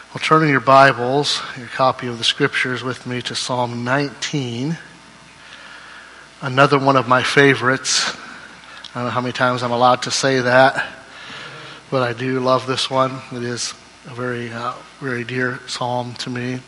Well, turn in your Bibles, your copy of the Scriptures with me to Psalm 19. Another one of my favorites. I don't know how many times I'm allowed to say that, but I do love this one. It is a very dear psalm to me.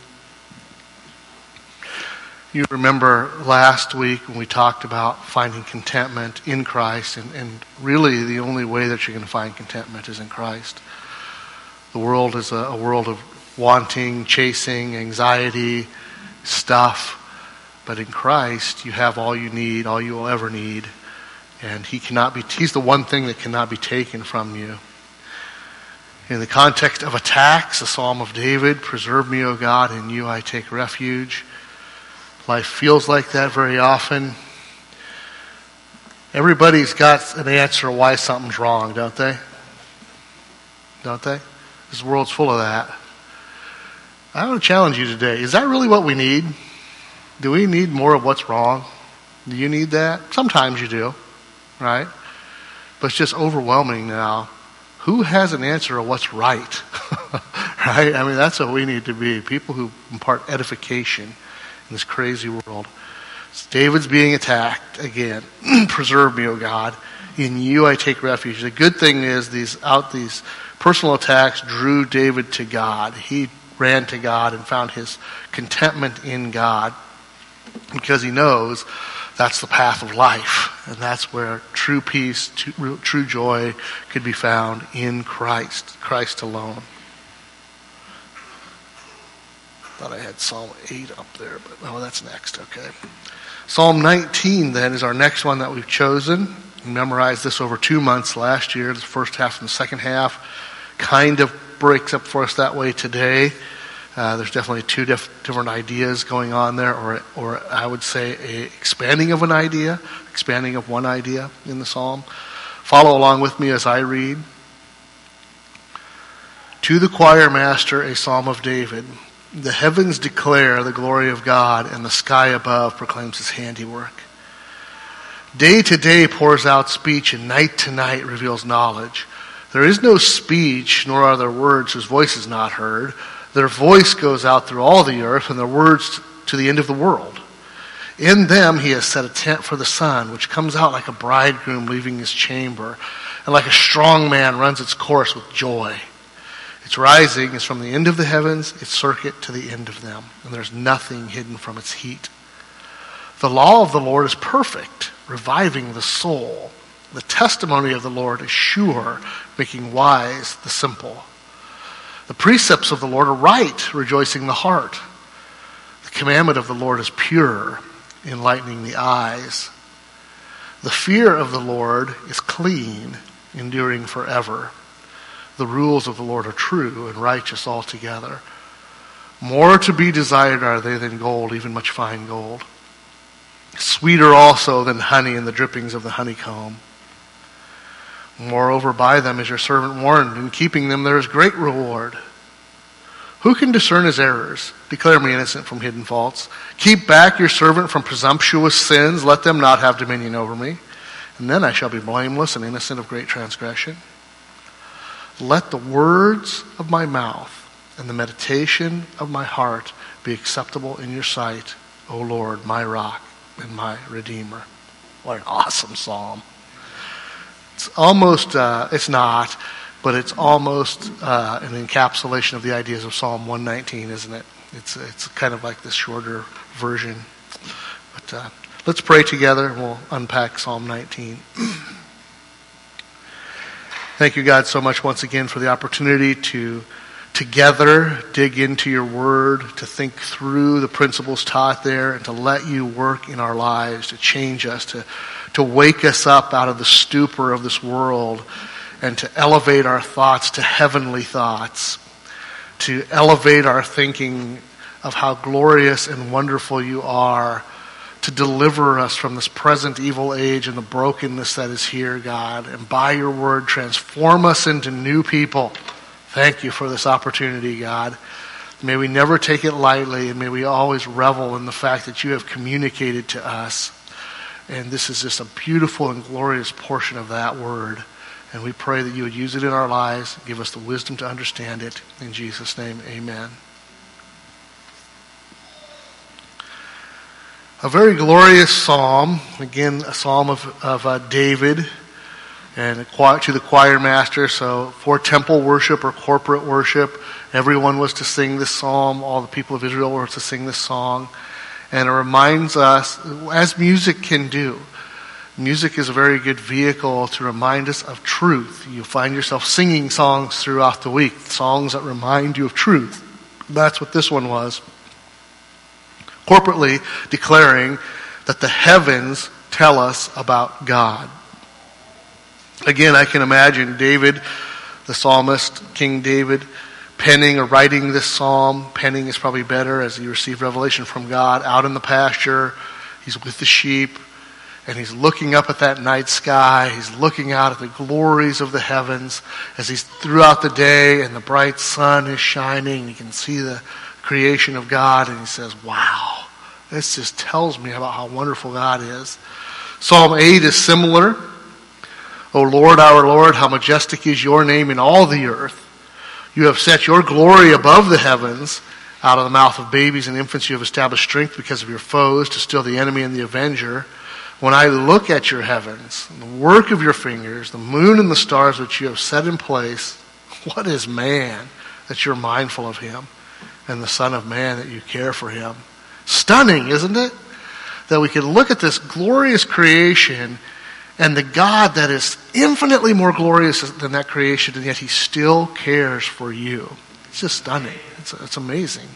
You remember last week when we talked about finding contentment in Christ, and really the only way that you're going to find contentment is in Christ. The world is a world of wanting, chasing, anxiety, stuff. But in Christ, you have all you need, all you will ever need. And He's the one thing that cannot be taken from you. In the context of attacks, the Psalm of David, preserve me, O God, in you I take refuge. Life feels like that very often. Everybody's got an answer why something's wrong, don't they? Don't they? This world's full of that. I want to challenge you today. Is that really what we need? Do we need more of what's wrong? Do you need that? Sometimes you do, right? But it's just overwhelming now. Who has an answer of what's right? Right? I mean, that's what we need to be. People who impart edification in this crazy world. So David's being attacked again. Preserve me, O God. In you I take refuge. The good thing is these personal attacks drew David to God. He ran to God and found his contentment in God because he knows that's the path of life, and that's where true peace, true joy could be found in Christ alone. Thought I had Psalm 8 up there, but that's next. Okay. Psalm 19 then is our next one that we've chosen. We memorized this over 2 months last year, the first half and the second half. Kind of breaks up for us that way today. There's definitely two different ideas going on there, or I would say a expanding of one idea in the psalm. Follow along with me as I read. To the choir master, a psalm of David. The heavens declare the glory of God, and the sky above proclaims his handiwork. Day to day pours out speech, and night to night reveals knowledge. There is no speech, nor are there words whose voice is not heard. Their voice goes out through all the earth, and their words to the end of the world. In them he has set a tent for the sun, which comes out like a bridegroom leaving his chamber, and like a strong man runs its course with joy. Its rising is from the end of the heavens, its circuit to the end of them, and there's nothing hidden from its heat. The law of the Lord is perfect, reviving the soul. The testimony of the Lord is sure, making wise the simple. The precepts of the Lord are right, rejoicing the heart. The commandment of the Lord is pure, enlightening the eyes. The fear of the Lord is clean, enduring forever. The rules of the Lord are true and righteous altogether. More to be desired are they than gold, even much fine gold. Sweeter also than honey and the drippings of the honeycomb. Moreover, by them is your servant warned. In keeping them there is great reward. Who can discern his errors? Declare me innocent from hidden faults. Keep back your servant from presumptuous sins. Let them not have dominion over me. And then I shall be blameless and innocent of great transgression. Let the words of my mouth and the meditation of my heart be acceptable in your sight, O Lord, my rock and my redeemer. What an awesome psalm. It's almost, it's not, but it's almost an encapsulation of the ideas of Psalm 119, isn't it? It's kind of like this shorter version. But let's pray together and we'll unpack Psalm 19. Thank you, God, so much once again for the opportunity to together dig into your word, to think through the principles taught there, and to let you work in our lives, to change us, to wake us up out of the stupor of this world, and to elevate our thoughts to heavenly thoughts, to elevate our thinking of how glorious and wonderful you are, to deliver us from this present evil age and the brokenness that is here, God, and by your word transform us into new people. Thank you for this opportunity, God. May we never take it lightly, and may we always revel in the fact that you have communicated to us. And this is just a beautiful and glorious portion of that word And we pray that you would use it in our lives, give us the wisdom to understand it. In Jesus' name, amen. A very glorious psalm, again, a psalm of David, and to the choir master. So for temple worship or corporate worship, everyone was to sing this psalm. All the people of Israel were to sing this song. And it reminds us, as music can do, music is a very good vehicle to remind us of truth. You find yourself singing songs throughout the week, songs that remind you of truth. That's what this one was. Corporately declaring that the heavens tell us about God. Again, I can imagine David, the psalmist, King David, penning or writing this psalm. Penning is probably better as he received revelation from God out in the pasture. He's with the sheep, and he's looking up at that night sky. He's looking out at the glories of the heavens as he's throughout the day, and the bright sun is shining. You can see the creation of God, and he says, wow, this just tells me about how wonderful God is. Psalm 8 is similar. O Lord, our Lord, how majestic is your name in all the earth. You have set your glory above the heavens. Out of the mouth of babies and infants you have established strength because of your foes, to still the enemy and the avenger. When I look at your heavens, the work of your fingers, the moon and the stars which you have set in place, what is man that you're mindful of him, and the Son of Man that you care for him? Stunning, isn't it? That we can look at this glorious creation and the God that is infinitely more glorious than that creation, and yet he still cares for you. It's just stunning. It's amazing.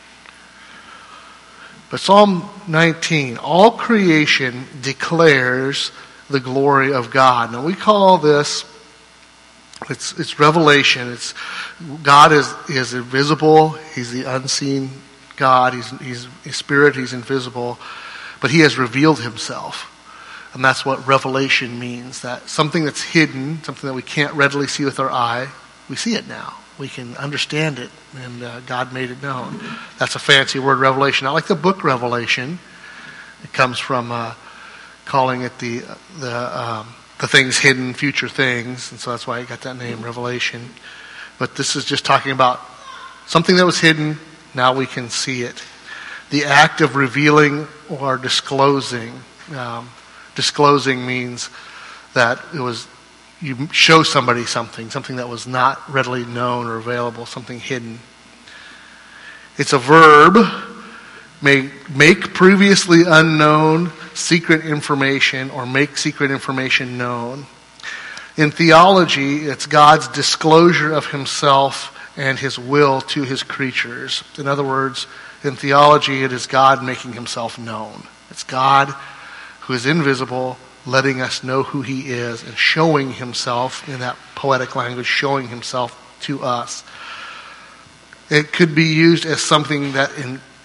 But Psalm 19, all creation declares the glory of God. Now we call this, it's revelation. It's God is invisible. He's the unseen God. He's spirit. He's invisible. But he has revealed himself. And that's what revelation means. That something that's hidden, something that we can't readily see with our eye, we see it now. We can understand it, and God made it known. That's a fancy word, revelation. Not like the book Revelation. It comes from calling it the things hidden, future things, and so that's why it got that name, Revelation. But this is just talking about something that was hidden. Now we can see it. The act of revealing or disclosing. Disclosing means that it was you show somebody something that was not readily known or available, something hidden. It's a verb, make previously unknown secret information or make secret information known. In theology, it's God's disclosure of himself and his will to his creatures. In other words, in theology, it is God making himself known. It's God who is invisible, letting us know who he is and showing himself, in that poetic language, showing himself to us. It could be used as something that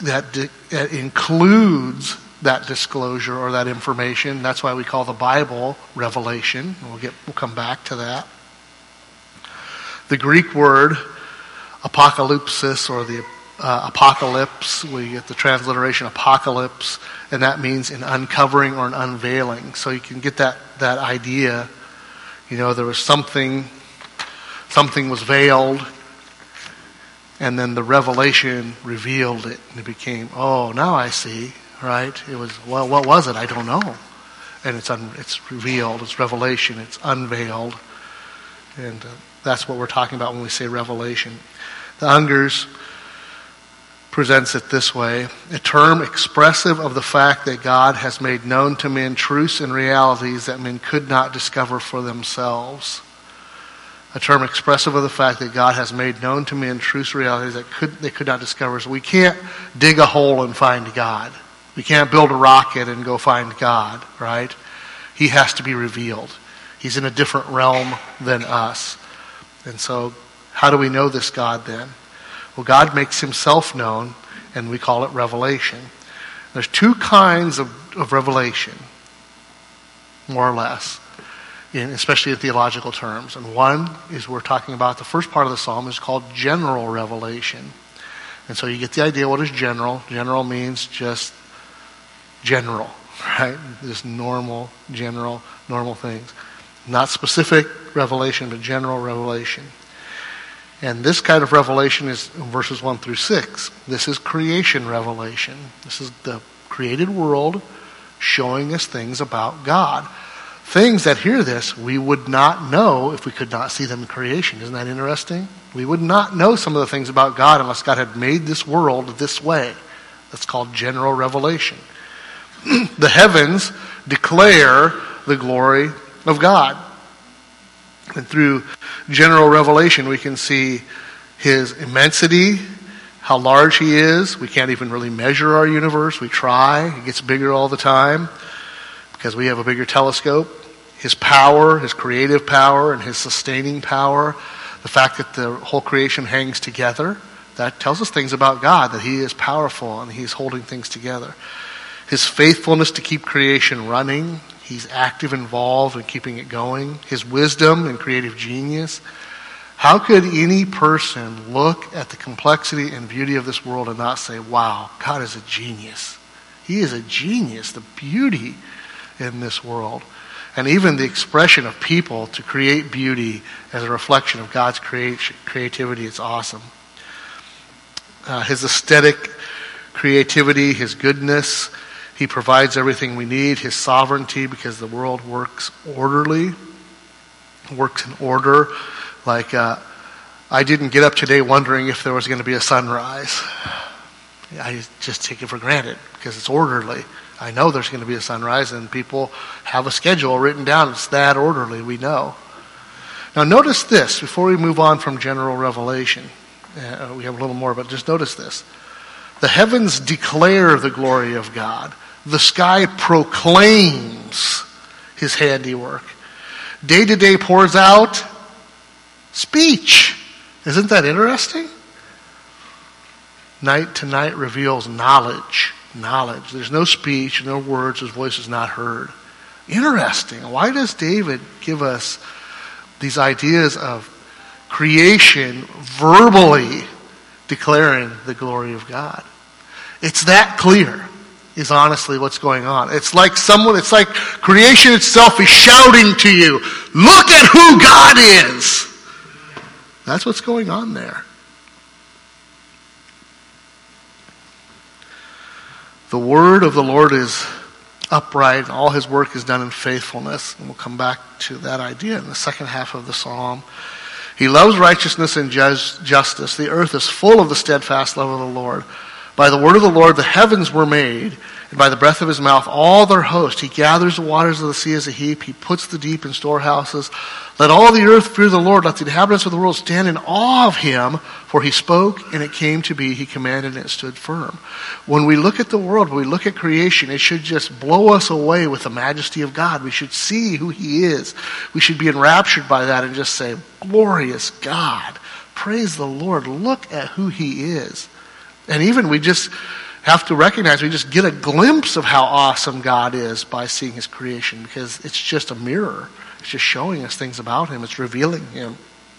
includes that disclosure or that information. That's why we call the Bible Revelation. We'll come back to that. The Greek word apocalypsis, or the apocalypse, we get the transliteration apocalypse, and that means an uncovering or an unveiling. So you can get that idea. There was something was veiled, and then the revelation revealed it, and it became, oh, now I see, right? It was, well, what was it? I don't know. And it's revealed, it's revelation, it's unveiled. And that's what we're talking about when we say revelation. The Ungers presents it this way: a term expressive of the fact that God has made known to men truths and realities that men could not discover for themselves. A term expressive of the fact that God has made known to men truths and realities that they could not discover. So we can't dig a hole and find God. We can't build a rocket and go find God, right? He has to be revealed. He's in a different realm than us. And so how do we know this God then? Well, God makes himself known, and we call it revelation. There's two kinds of revelation, more or less, especially in theological terms. And one is, we're talking about, the first part of the psalm is called general revelation. And so you get the idea, what is general? General means just general, right? Just normal things. Not specific revelation, but general revelation. And this kind of revelation is in verses 1 through 6. This is creation revelation. This is the created world showing us things about God. Things that hear this, we would not know if we could not see them in creation. Isn't that interesting? We would not know some of the things about God unless God had made this world this way. That's called general revelation. The heavens declare the glory of God. And through general revelation, we can see his immensity, how large he is. We can't even really measure our universe. We try. It gets bigger all the time because we have a bigger telescope. His power, his creative power, and his sustaining power. The fact that the whole creation hangs together, that tells us things about God, that he is powerful and he's holding things together. His faithfulness to keep creation running. He's active, involved in keeping it going. His wisdom and creative genius. How could any person look at the complexity and beauty of this world and not say, wow, God is a genius. He is a genius, the beauty in this world. And even the expression of people to create beauty as a reflection of God's creativity is awesome. His aesthetic creativity, his goodness, he provides everything we need. His sovereignty, because the world works orderly, works in order. Like, I didn't get up today wondering if there was going to be a sunrise. I just take it for granted because it's orderly. I know there's going to be a sunrise, and people have a schedule written down. It's that orderly, we know. Now notice this, before we move on from general revelation. We have a little more, but just notice this. The heavens declare the glory of God. The sky proclaims his handiwork. Day to day pours out speech. Isn't that interesting? Night to night reveals knowledge. Knowledge. There's no speech, no words, his voice is not heard. Interesting. Why does David give us these ideas of creation verbally declaring the glory of God? It's that clear, is honestly what's going on. It's like creation itself is shouting to you, look at who God is. That's what's going on there. The word of the Lord is upright, and all his work is done in faithfulness. And we'll come back to that idea in the second half of the psalm. He loves righteousness and justice. The earth is full of the steadfast love of the Lord. By the word of the Lord the heavens were made, and by the breath of his mouth all their host. He gathers the waters of the sea as a heap. He puts the deep in storehouses. Let all the earth fear the Lord. Let the inhabitants of the world stand in awe of him. For he spoke, and it came to be. He commanded, and it stood firm. When we look at the world, when we look at creation, it should just blow us away with the majesty of God. We should see who he is. We should be enraptured by that and just say, glorious God. Praise the Lord. Look at who he is. And even we just have to recognize, we just get a glimpse of how awesome God is by seeing his creation, because it's just a mirror. It's just showing us things about him. It's revealing him.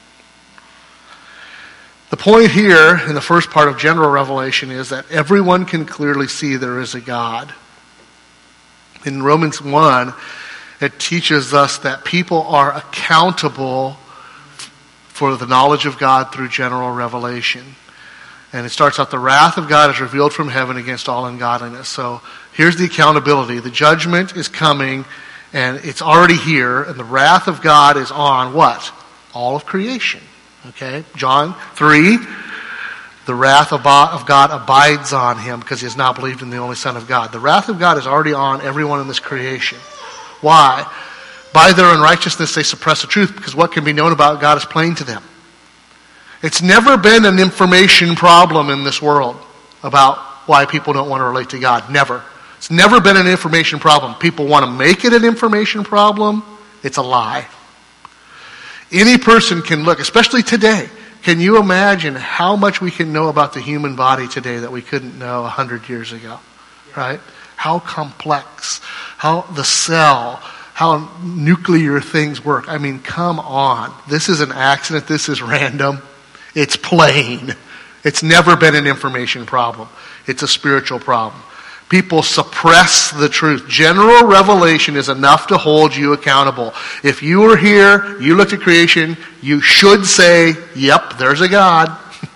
The point here in the first part of general revelation is that everyone can clearly see there is a God. In Romans 1, it teaches us that people are accountable for the knowledge of God through general revelation. And it starts out, the wrath of God is revealed from heaven against all ungodliness. So here's the accountability. The judgment is coming, and it's already here, and the wrath of God is on what? All of creation. Okay? John 3, the wrath of God abides on him because he has not believed in the only Son of God. The wrath of God is already on everyone in this creation. Why? By their unrighteousness they suppress the truth, because what can be known about God is plain to them. It's never been an information problem in this world about why people don't want to relate to God. Never. It's never been an information problem. People want to make it an information problem. It's a lie. Any person can look, especially today. Can you imagine how much we can know about the human body today that we couldn't know 100 years ago? Right? How complex, how the cell, how nuclear things work. I mean, come on. This is an accident. This is random. It's plain. It's never been an information problem. It's a spiritual problem. People suppress the truth. General revelation is enough to hold you accountable. If you were here, you looked at creation, you should say, yep, there's a God.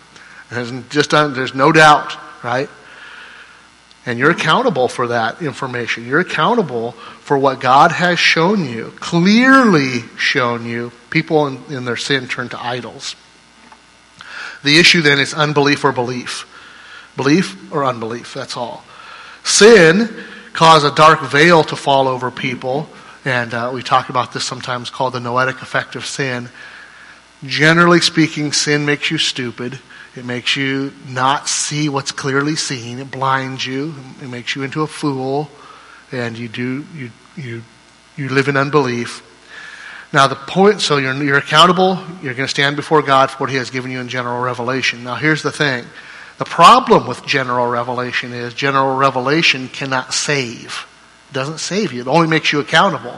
There's no doubt, right? And you're accountable for that information. You're accountable for what God has shown you, clearly shown you. People in their sin turn to idols. The issue then is unbelief or belief. Belief or unbelief, that's all. Sin caused a dark veil to fall over people, and we talk about this sometimes called the noetic effect of sin. Generally speaking, sin makes you stupid. It makes you not see what's clearly seen. It blinds you. It makes you into a fool, and you live in unbelief. Now the point, so you're accountable. You're going to stand before God for what He has given you in general revelation. Now here's the thing. The problem with general revelation is general revelation cannot save. It doesn't save you. It only makes you accountable.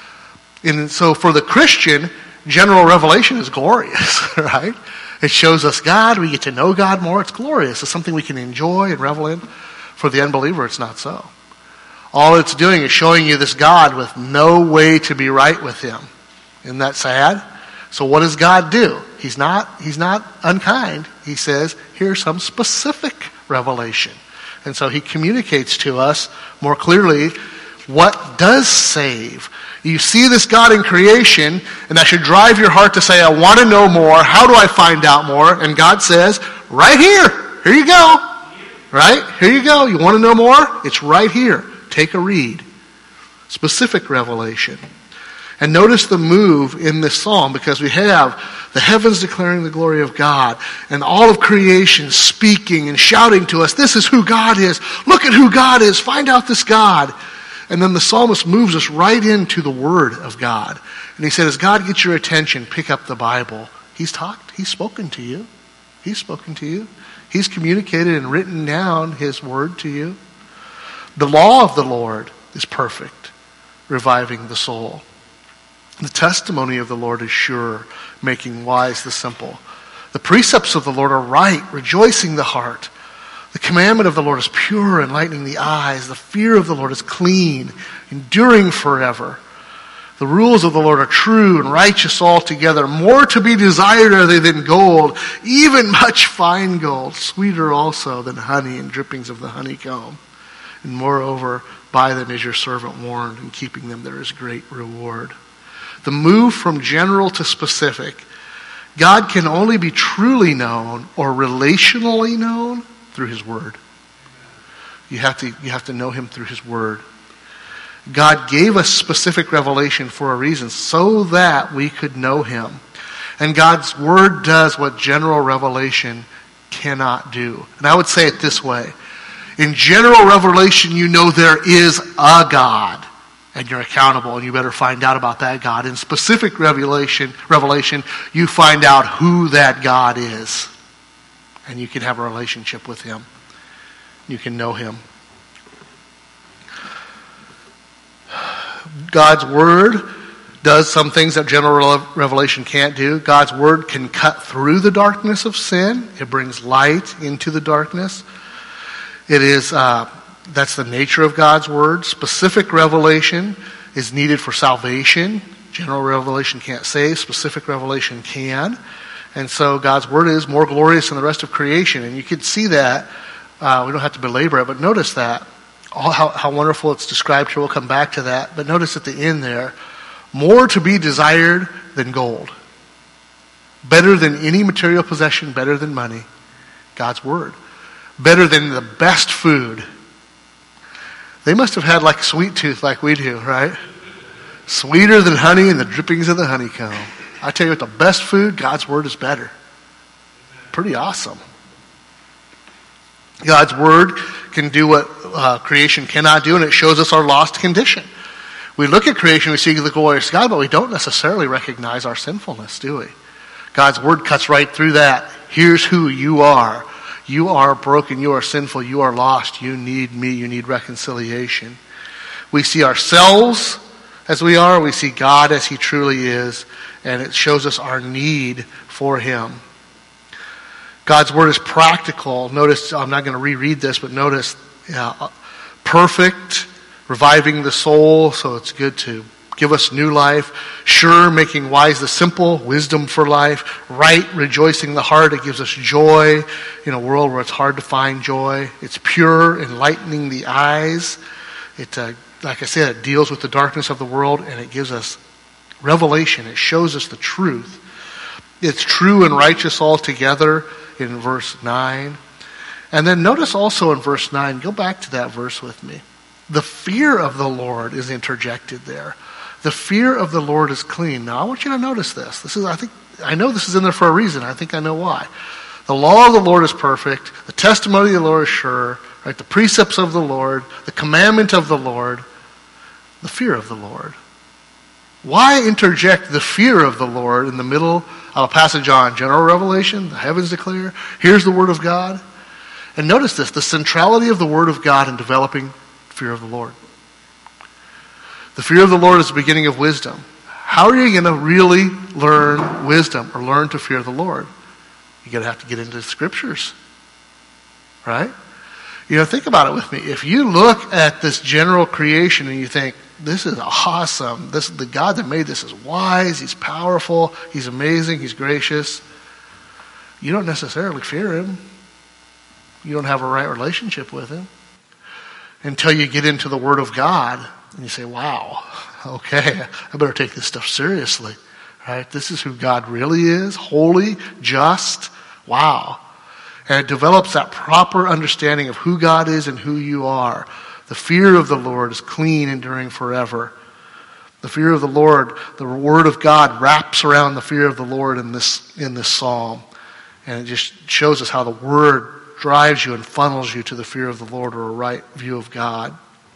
And so for the Christian, general revelation is glorious, right? It shows us God. We get to know God more. It's glorious. It's something we can enjoy and revel in. For the unbeliever, it's not so. All it's doing is showing you this God with no way to be right with Him. Isn't that sad? So what does God do? He's not unkind. He says, here's some specific revelation. And so He communicates to us more clearly what does save. You see this God in creation, and that should drive your heart to say, I want to know more. How do I find out more? And God says, right here. Here you go. Right? Here you go. You want to know more? It's right here. Take a read. Specific revelation. And notice the move in this psalm, because we have the heavens declaring the glory of God and all of creation speaking and shouting to us, this is who God is. Look at who God is. Find out this God. And then the psalmist moves us right into the Word of God. And he said, as God gets your attention, pick up the Bible. He's talked. He's spoken to you. He's spoken to you. He's communicated and written down His Word to you. The law of the Lord is perfect, reviving the soul. The testimony of the Lord is sure, making wise the simple. The precepts of the Lord are right, rejoicing the heart. The commandment of the Lord is pure, enlightening the eyes. The fear of the Lord is clean, enduring forever. The rules of the Lord are true and righteous altogether. More to be desired are they than gold, even much fine gold, sweeter also than honey and drippings of the honeycomb. And moreover, by them is your servant warned, and keeping them there is great reward. The move from general to specific. God can only be truly known or relationally known through His Word. You have to know Him through His Word. God gave us specific revelation for a reason, so that we could know Him. And God's Word does what general revelation cannot do. And I would say it this way. In general revelation, you know there is a God. And you're accountable, and you better find out about that God. In specific revelation, you find out who that God is. And you can have a relationship with Him. You can know Him. God's Word does some things that general revelation can't do. God's Word can cut through the darkness of sin. It brings light into the darkness. It is... That's the nature of God's Word. Specific revelation is needed for salvation. General revelation can't save. Specific revelation can. And so God's Word is more glorious than the rest of creation. And you can see that. We don't have to belabor it, but notice that. How wonderful it's described here. We'll come back to that. But notice at the end there, more to be desired than gold. Better than any material possession, better than money. God's Word. Better than the best food. They must have had like sweet tooth like we do, right? Sweeter than honey and the drippings of the honeycomb. I tell you what, the best food, God's Word is better. Pretty awesome. God's Word can do what creation cannot do, and it shows us our lost condition. We look at creation, we see the glorious God, but we don't necessarily recognize our sinfulness, do we? God's Word cuts right through that. Here's who you are. You are broken, you are sinful, you are lost, you need me, you need reconciliation. We see ourselves as we are, we see God as He truly is, and it shows us our need for Him. God's Word is practical. Notice, I'm not going to reread this, but notice, Perfect, reviving the soul, so it's good to give us new life. Sure, making wise the simple, wisdom for life. Right, rejoicing the heart, it gives us joy in a world where it's hard to find joy. It's pure, enlightening the eyes. It, like I said, it deals with the darkness of the world, and it gives us revelation. It shows us the truth. It's true and righteous altogether in verse 9. And then notice also in verse 9, go back to that verse with me. The fear of the Lord is interjected there. The fear of the Lord is clean. Now I want you to notice this. I know this is in there for a reason. I think I know why. The law of the Lord is perfect. The testimony of the Lord is sure. Right? The precepts of the Lord. The commandment of the Lord. The fear of the Lord. Why interject the fear of the Lord in the middle of a passage on general revelation? The heavens declare. Here's the word of God. And notice this. The centrality of the word of God in developing fear of the Lord. The fear of the Lord is the beginning of wisdom. How are you going to really learn wisdom or learn to fear the Lord? You're going to have to get into the scriptures. Right? Think about it with me. If you look at this general creation and you think, this is awesome. The God that made this is wise. He's powerful. He's amazing. He's gracious. You don't necessarily fear him. You don't have a right relationship with him until you get into the Word of God and you say, wow, okay, I better take this stuff seriously. Right? This is who God really is, holy, just, wow. And it develops that proper understanding of who God is and who you are. The fear of the Lord is clean, enduring forever. The fear of the Lord, the Word of God wraps around the fear of the Lord in this psalm. And it just shows us how the Word drives you and funnels you to the fear of the Lord or a right view of God.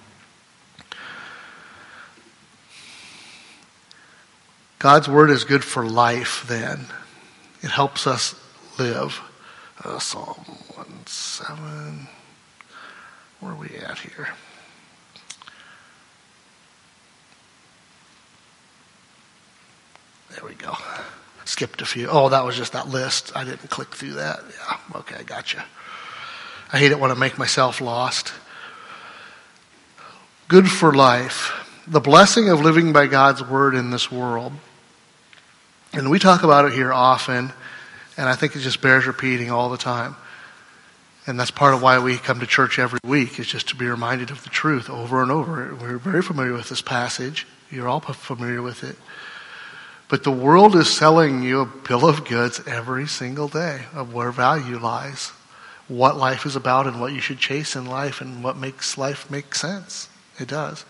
God's Word is good for life then. It helps us live. Psalm 1:7. Where are we at here? There we go. Skipped a few. Oh, that was just that list. I didn't click through that. Yeah, okay, gotcha. I hate it when I make myself lost. Good for life. The blessing of living by God's Word in this world. And we talk about it here often, and I think it just bears repeating all the time. And that's part of why we come to church every week, is just to be reminded of the truth over and over. We're very familiar with this passage. You're all familiar with it. But the world is selling you a bill of goods every single day of where value lies, what life is about and what you should chase in life and what makes life make sense. It does.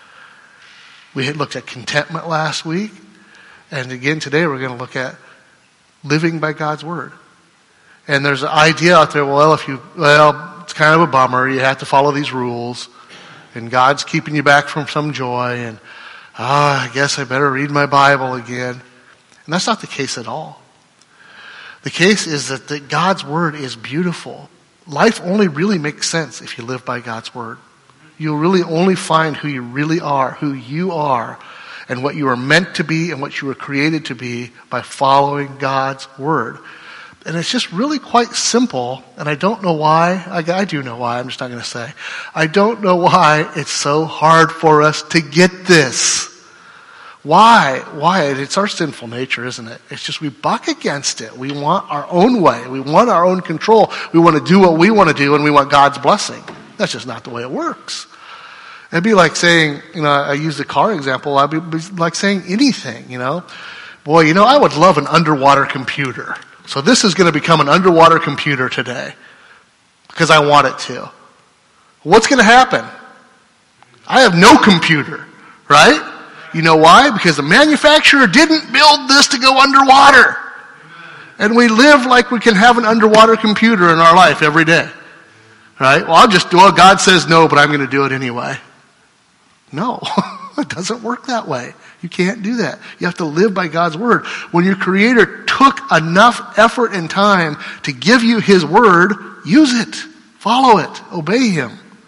We had looked at contentment last week. And again today we're going to look at living by God's Word. And there's an idea out there, it's kind of a bummer. You have to follow these rules. And God's keeping you back from some joy. And, I guess I better read my Bible again. And that's not the case at all. The case is that God's Word is beautiful. Life only really makes sense if you live by God's Word. You'll really only find who you really are, who you are, and what you are meant to be and what you were created to be by following God's Word. And it's just really quite simple, and I don't know why. I do know why, I'm just not going to say. I don't know why it's so hard for us to get this. Why? It's our sinful nature, isn't it? It's just we buck against it. We want our own way. We want our own control. We want to do what we want to do, and we want God's blessing. That's just not the way it works. It'd be like saying, I use the car example, I'd be like saying anything, Boy, I would love an underwater computer. So this is going to become an underwater computer today because I want it to. What's going to happen? I have no computer, right? You know why? Because the manufacturer didn't build this to go underwater. And we live like we can have an underwater computer in our life every day. Right? Well, God says no, but I'm going to do it anyway. No, it doesn't work that way. You can't do that. You have to live by God's Word. When your Creator took enough effort and time to give you His Word, use it. Follow it. Obey Him.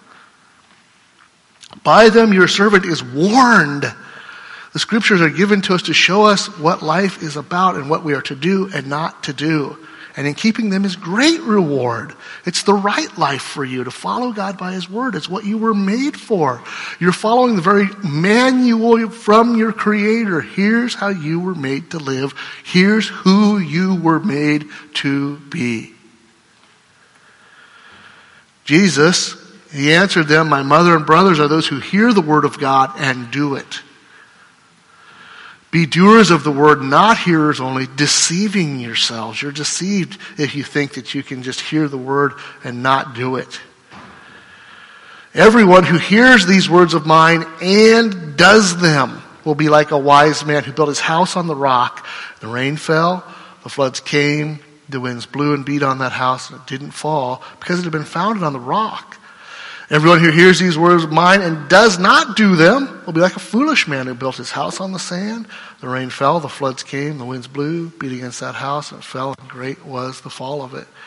By them your servant is warned. The Scriptures are given to us to show us what life is about and what we are to do and not to do. And in keeping them is great reward. It's the right life for you to follow God by his word. It's what you were made for. You're following the very manual from your Creator. Here's how you were made to live. Here's who you were made to be. Jesus, he answered them, my mother and brothers are those who hear the word of God and do it. Be doers of the word, not hearers only, deceiving yourselves. You're deceived if you think that you can just hear the word and not do it. Everyone who hears these words of mine and does them will be like a wise man who built his house on the rock. The rain fell, the floods came, the winds blew and beat on that house, and it didn't fall because it had been founded on the rock. Everyone who hears these words of mine and does not do them will be like a foolish man who built his house on the sand. The rain fell, the floods came, the winds blew, beat against that house, and it fell, and great was the fall of it.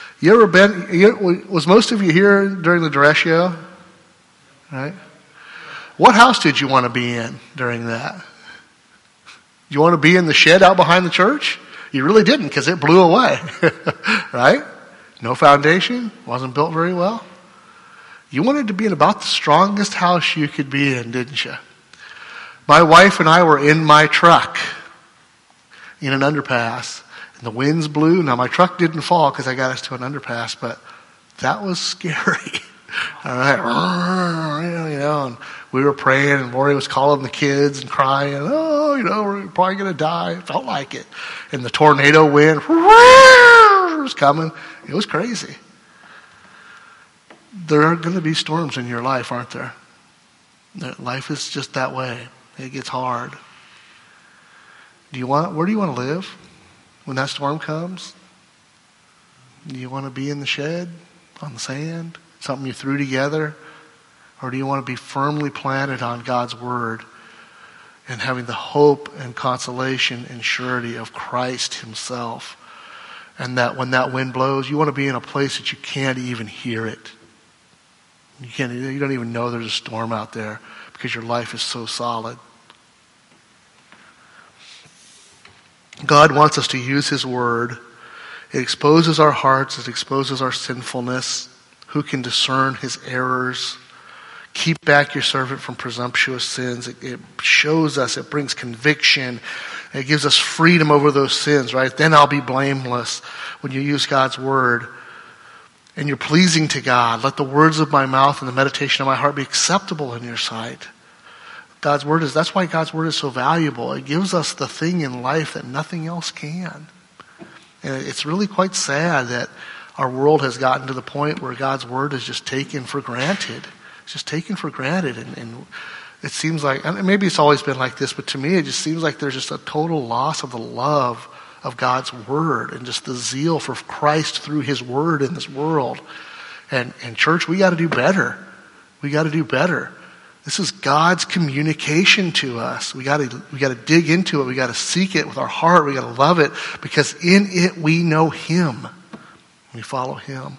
Was most of you here during the dress show? Right? What house did you want to be in during that? You want to be in the shed out behind the church? You really didn't, because it blew away. Right? No foundation, wasn't built very well. You wanted to be in about the strongest house you could be in, didn't you? My wife and I were in my truck in an underpass, and the winds blew. Now, my truck didn't fall because I got us to an underpass, but that was scary. All right, and we were praying, and Lori was calling the kids and crying, we're probably going to die. It felt like it. And the tornado wind was coming. It was crazy. There are going to be storms in your life, aren't there? Life is just that way. It gets hard. Where do you want to live when that storm comes? Do you want to be in the shed, on the sand, something you threw together? Or do you want to be firmly planted on God's word and having the hope and consolation and surety of Christ himself? And that when that wind blows, you want to be in a place that you can't even hear it. You don't even know there's a storm out there because your life is so solid. God wants us to use his word. It exposes our hearts. It exposes our sinfulness. Who can discern his errors? Keep back your servant from presumptuous sins. It shows us. It brings conviction. It gives us freedom over those sins, right? Then I'll be blameless when you use God's word. And you're pleasing to God. Let the words of my mouth and the meditation of my heart be acceptable in your sight. That's why God's word is so valuable. It gives us the thing in life that nothing else can. And it's really quite sad that our world has gotten to the point where God's word is just taken for granted. It's just taken for granted. And it seems like, and maybe it's always been like this, but to me it just seems like there's just a total loss of the love of God's word and just the zeal for Christ through his word in this world. And church, we got to do better. We got to do better. This is God's communication to us. We got to dig into it. We got to seek it with our heart. We got to love it because in it we know him. We follow him.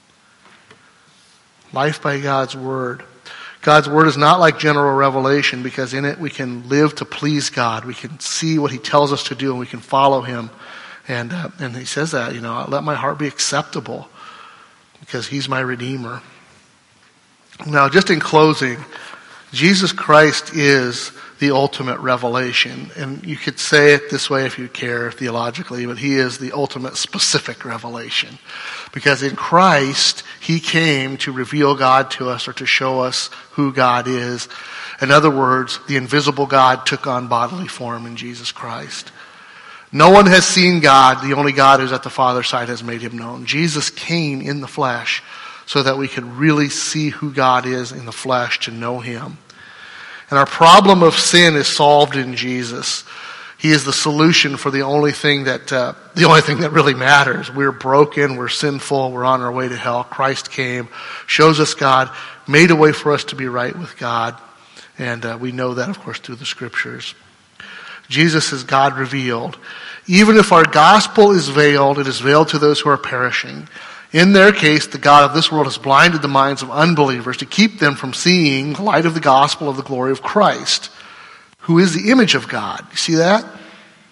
Life by God's word. God's word is not like general revelation because in it we can live to please God. We can see what he tells us to do and we can follow him. And he says that, let my heart be acceptable because he's my Redeemer. Now, just in closing, Jesus Christ is the ultimate revelation. And you could say it this way if you care theologically, but he is the ultimate specific revelation. Because in Christ, he came to reveal God to us or to show us who God is. In other words, the invisible God took on bodily form in Jesus Christ. No one has seen God. The only God who's at the Father's side has made him known. Jesus came in the flesh so that we could really see who God is in the flesh, to know him. And our problem of sin is solved in Jesus. He is the solution for the only thing that really matters. We're broken, we're sinful, we're on our way to hell. Christ came, shows us God, made a way for us to be right with God. And we know that, of course, through the scriptures. Jesus is God revealed. Even if our gospel is veiled, it is veiled to those who are perishing. In their case, the God of this world has blinded the minds of unbelievers to keep them from seeing the light of the gospel of the glory of Christ, who is the image of God. You see that?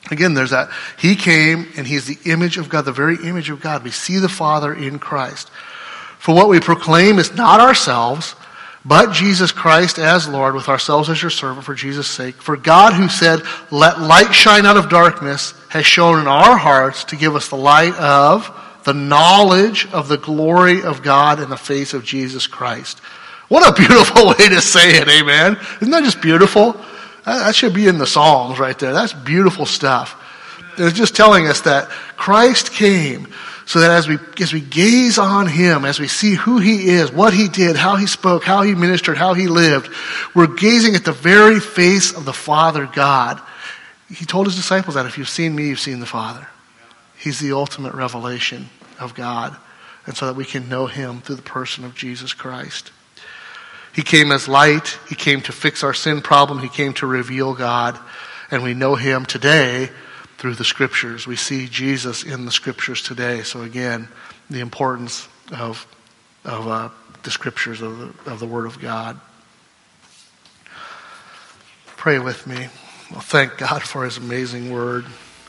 Again, there's that. He came and he's the image of God, the very image of God. We see the Father in Christ. For what we proclaim is not ourselves, but Jesus Christ as Lord, with ourselves as your servant for Jesus' sake. For God, who said, let light shine out of darkness, has shown in our hearts to give us the light of the knowledge of the glory of God in the face of Jesus Christ. What a beautiful way to say it, amen? Isn't that just beautiful? That should be in the Psalms right there. That's beautiful stuff. It's just telling us that Christ came so that as we gaze on him, as we see who he is, what he did, how he spoke, how he ministered, how he lived, we're gazing at the very face of the Father God. He told his disciples that if you've seen me, you've seen the Father. He's the ultimate revelation of God, and so that we can know him through the person of Jesus Christ. He came as light. He came to fix our sin problem. He came to reveal God, and we know him today through the Scriptures. We see Jesus in the Scriptures today. So again, the importance of the Scriptures, of the Word of God. Pray with me. Well, thank God for his amazing Word.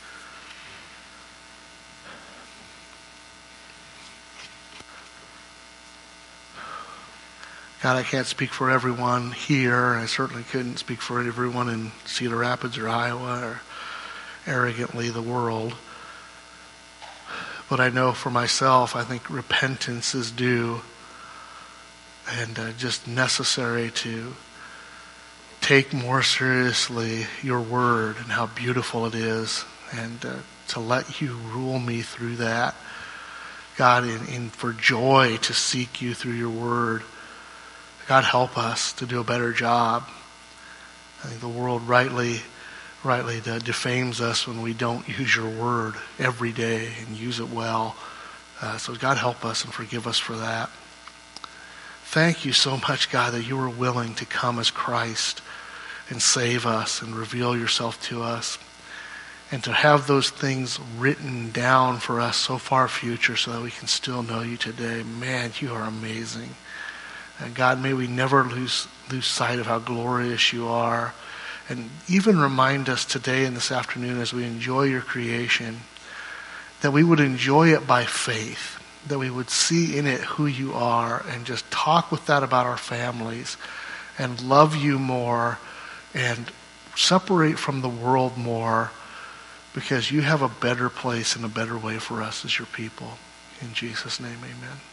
God, I can't speak for everyone here. I certainly couldn't speak for everyone in Cedar Rapids or Iowa or arrogantly the world. But I know for myself, I think repentance is due and just necessary to take more seriously your word and how beautiful it is, and to let you rule me through that. God, in for joy to seek you through your word. God, help us to do a better job. I think the world rightly defames us when we don't use your word every day and use it well. So God, help us and forgive us for that. Thank you so much, God, that you were willing to come as Christ and save us and reveal yourself to us, and to have those things written down for us so far future so that we can still know you today. Man, you are amazing. And God, may we never lose sight of how glorious you are. And even remind us today and this afternoon as we enjoy your creation, that we would enjoy it by faith, that we would see in it who you are and just talk with that about our families and love you more and separate from the world more, because you have a better place and a better way for us as your people. In Jesus' name, amen.